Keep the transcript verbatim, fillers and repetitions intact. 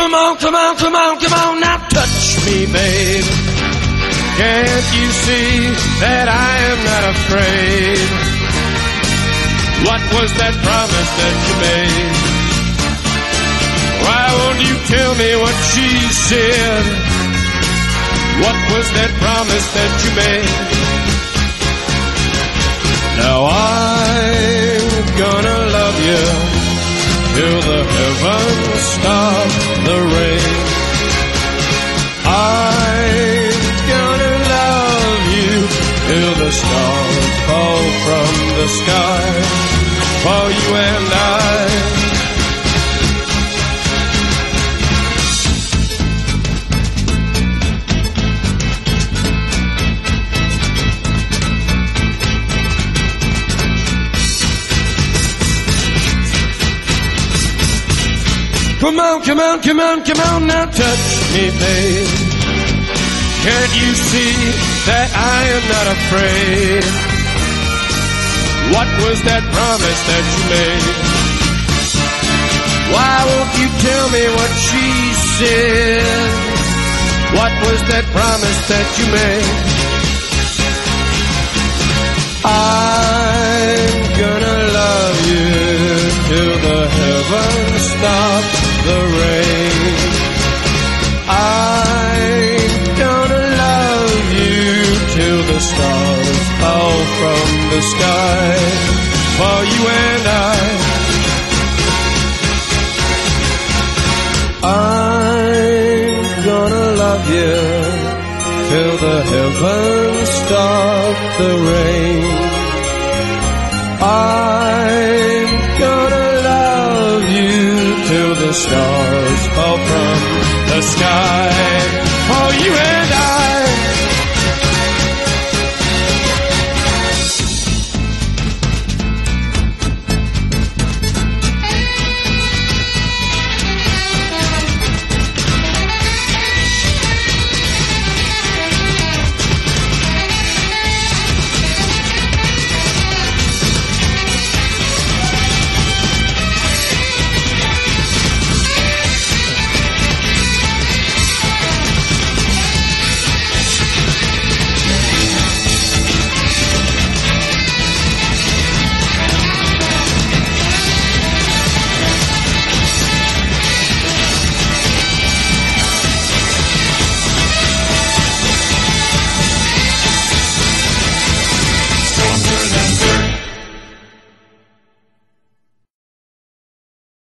Come on, come on, come on, come on, now touch me, babe. Can't you see that I am not afraid? What was that promise that you made? Why won't you tell me what she said? What was that promise that you made? Now I'm gonna love you till the heavens stop the rain. I'm gonna love you till the stars fall from the sky for you and I. Come on, come on, come on, come on, now touch me, babe. Can't you see that I am not afraid? What was that promise that you made? Why won't you tell me what she said? What was that promise that you made? I'm gonna love you till the heavens stop the rain. I'm gonna love you till the stars fall from the sky for you and I. I'm gonna love you till the heavens stop the rain. I'm gonna love you till the stars fall from the sky for you and I.